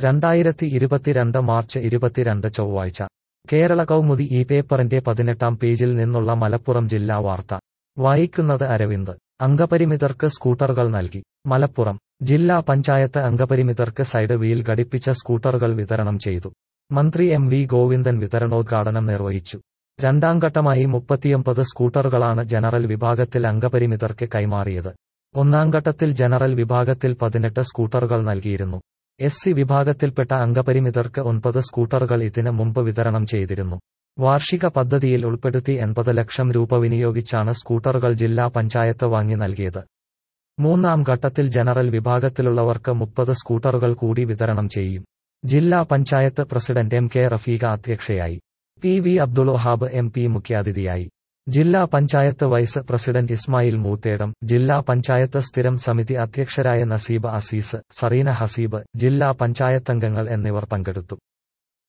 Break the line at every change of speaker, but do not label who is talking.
2022 March 22 ചൊവ്വാഴ്ച കേരള കൗമുദി ഈ പേപ്പറിന്റെ 18-ാം പേജിൽ നിന്നുള്ള മലപ്പുറം ജില്ലാ വാർത്ത വായിക്കുന്നത് അരവിന്ദ്. അംഗപരിമിതർക്ക് സ്കൂട്ടറുകൾ നൽകി. മലപ്പുറം ജില്ലാ പഞ്ചായത്ത് അംഗപരിമിതർക്ക് സൈഡ് വീൽ ഘടിപ്പിച്ച സ്കൂട്ടറുകൾ വിതരണം ചെയ്തു. മന്ത്രി എം.വി. ഗോവിന്ദൻ വിതരണോദ്ഘാടനം നിർവഹിച്ചു. രണ്ടാം ഘട്ടമായി 39 സ്കൂട്ടറുകളാണ് ജനറൽ വിഭാഗത്തിൽ അംഗപരിമിതർക്ക് കൈമാറിയത്. ഒന്നാം ഘട്ടത്തിൽ ജനറൽ വിഭാഗത്തിൽ 18 സ്കൂട്ടറുകൾ നൽകിയിരുന്നു. എസ്.സി. വിഭാഗത്തിൽപ്പെട്ട അംഗപരിമിതർക്ക് 9 സ്കൂട്ടറുകൾ ഇതിന് മുമ്പ് വിതരണം ചെയ്തിരുന്നു. വാർഷിക പദ്ധതിയിൽ ഉൾപ്പെടുത്തി 80 ലക്ഷം രൂപ വിനിയോഗിച്ചാണ് സ്കൂട്ടറുകൾ ജില്ലാ പഞ്ചായത്ത് വാങ്ങി നൽകിയത്. മൂന്നാം ഘട്ടത്തിൽ ജനറൽ വിഭാഗത്തിലുള്ളവർക്ക് 30 സ്കൂട്ടറുകൾ കൂടി വിതരണം ചെയ്യും. ജില്ലാ panchayat president M. K. Rafeeqa അധ്യക്ഷയായി. P. V. Abdul Wahab MP. മുഖ്യാതിഥിയായി. ജില്ലാ പഞ്ചായത്ത് വൈസ് പ്രസിഡന്റ് ഇസ്മായിൽ മൂത്തേടം, ജില്ലാ പഞ്ചായത്ത് സ്ഥിരം സമിതി അധ്യക്ഷരായ നസീബ അസീസ്, സറീന ഹസീബ്, ജില്ലാ പഞ്ചായത്തംഗങ്ങൾ എന്നിവർ പങ്കെടുത്തു.